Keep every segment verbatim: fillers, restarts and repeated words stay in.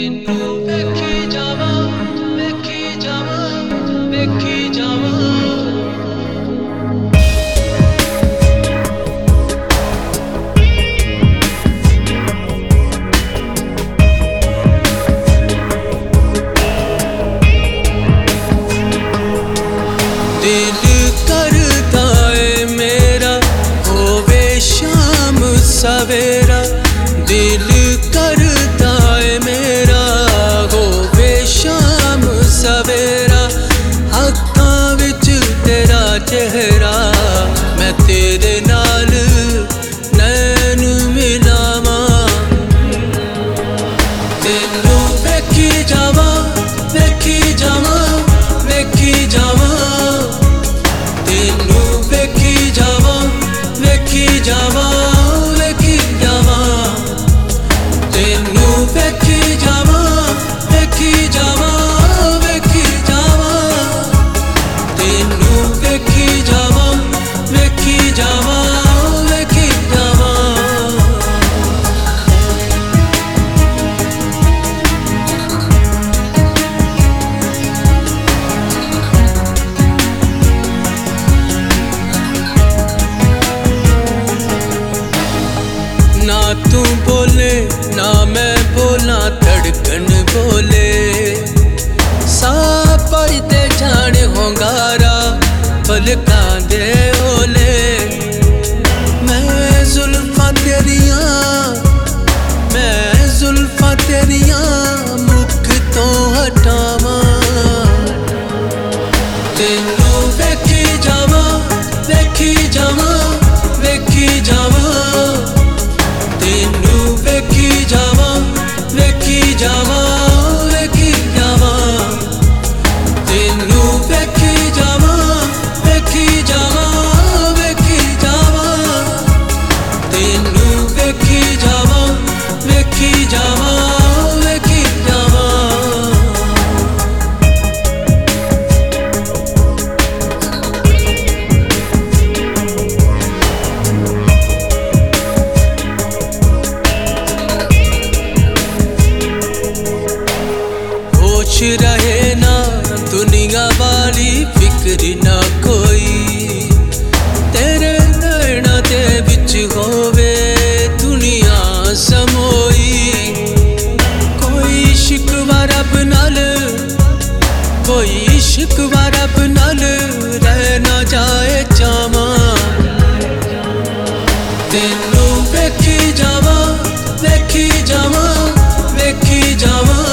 ਤੈਨੂੰ ਵੇਖੀ ਜਾਵਾਂ, ਵੇਖੀ ਜਾਵਾਂ, ਵੇਖੀ ਜਾਵਾਂ। दिल करता है मेरा होवे शाम सवेरा, दिल करता है मेरा होवे शाम सवेरा। अखां विच तेरा चेहरा मैं तेरे नाल नैन मिलावां। तेनू वेखी जावां, वेखी जावां, वेखी जावां। तेनू वेखी जावां, वेखी जावां, वेखी जावां। तेनू वेखी जावां, वेखी जावां, वेखी जावां। तेनू वेखी जावां, वेखी जावां, वेखी जावां। ना तू बोले ना मैं बोला, धड़कन बोले साह भजदे जान होंगारा पलकां दे ओले। मैं जुल्फां तेरियां, मैं जुल्फां तेरियां मुख तो हटावां। तेनू वेखी जावां, वेखी जावां, वेखी जावां। तेनू वेखी जावां, वेखी जावां, वेखी जावां। तेनू वेखी जावां, वेखी जावां, वेखी जावां। तेनू वेखी जावां, वेखी जावां, वेखी जावां। होश रहे ना दुनिया वाली फिक्र ना कोई, तेरे नैना दे विच होवे दुनिया समोई। कोई शिकवा रब नाल, कोई शिकवा रब नाल रह ना जाए चावां। तेनू वेखी जावां, वेखी जावां, वेखी जावां।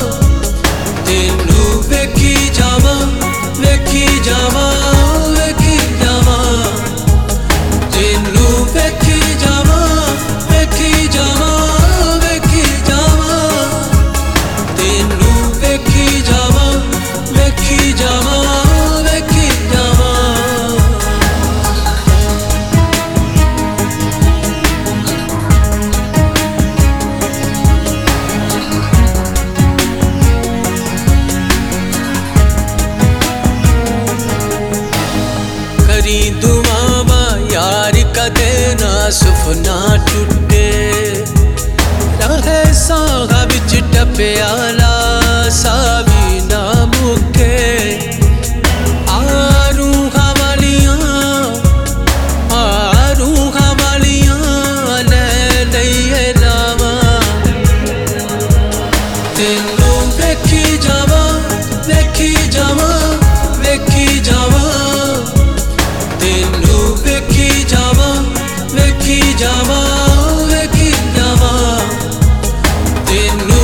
तेनू वेखी जावां, वेखी जावां, वेखी जावां। तेनू वेखी जावां, वेखी जावां, वेखी जावां। तेनू वेखी जावां, वेखी जावां, वेखी जावां। करी दुआवां यार कदे ना सुफना टुटे, रहे साहा विच टप्प्याला सा भी ना मुके। आ रूहां वालियां, आ रूहां वालियां ले लईए लावां। तेनू वेखी जावां, वेखी जावां, वेखी जावां। तेनू वेखी जावां, वेखी जावां, वेखी जावां। तेनू